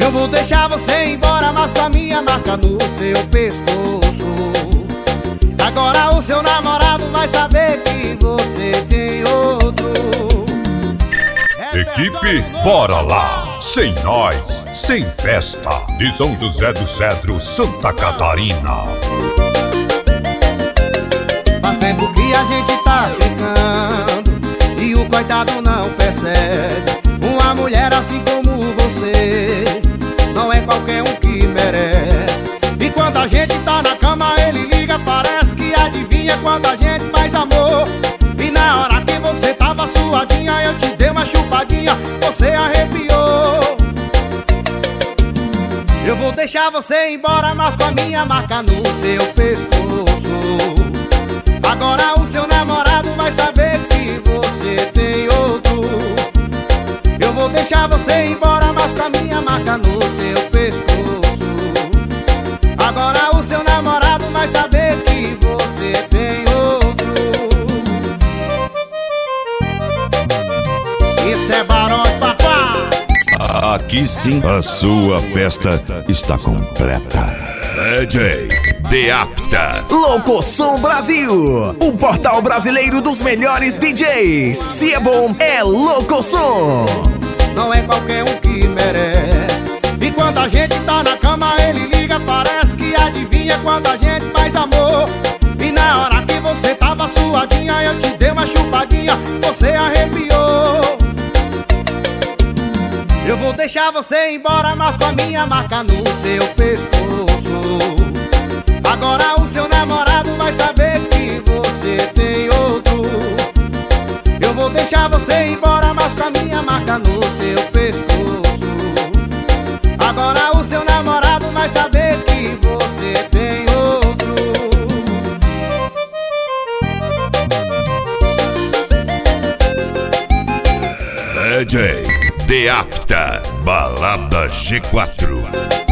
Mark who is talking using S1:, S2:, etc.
S1: Eu vou deixar você ir embora, mas com a minha marca no seu pescoço. Agora o seu namorado vai saber que você tem outro.
S2: Equipe Bora Lá, sem nós, sem festa, de São José do Cedro, Santa Catarina.
S1: Faz tempo que a gente tá ficando e o coitado não percebe. Uma mulher assim como você não é qualquer um que merece. E quando a gente tá na cama ele liga, parece que adivinha quando a gente faz amor. E na hora que você tava suadinha eu te dei uma chupadinha, você arrepiou. Eu vou deixar você ir embora, mas com a minha marca no seu pescoço. Agora o seu namorado vai saber que você tem outro. Eu vou deixar você ir embora, mas com a minha marca no seu pescoço. Agora o seu namorado vai saber que você tem outro. Isso é Barões, papá!
S3: Aqui sim, a sua festa está completa. DJ Deapta.
S4: Locosom Brasil, o portal brasileiro dos melhores DJs. Se é bom, é Locosom.
S1: Não é qualquer um que merece. E quando a gente tá na cama ele liga, parece que adivinha quando a gente faz amor. E na hora que você tava suadinha eu te dei uma chupadinha, você arrepiou. Eu vou deixar você ir embora, mas com a minha marca no seu pescoço. Agora o seu namorado vai saber que você tem outro. Eu vou deixar você ir embora, mas com a minha marca no seu pescoço. Agora o seu namorado vai saber que você tem outro.
S3: DJ Deapta, Balada G4.